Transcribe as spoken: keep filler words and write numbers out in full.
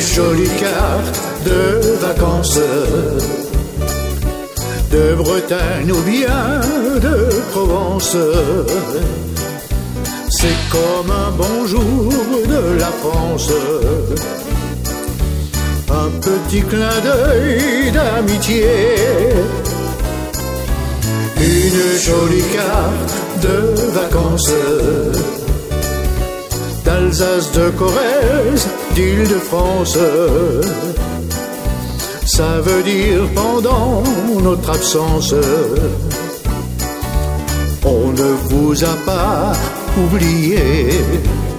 jolie carte de vacances, de Bretagne ou bien de Provence. C'est comme un bonjour de la France, un petit clin d'œil d'amitié, une jolie carte de vacances, d'Alsace, de Corrèze, d'Île-de-France. Ça veut dire pendant notre absence, on ne vous a pas oublié.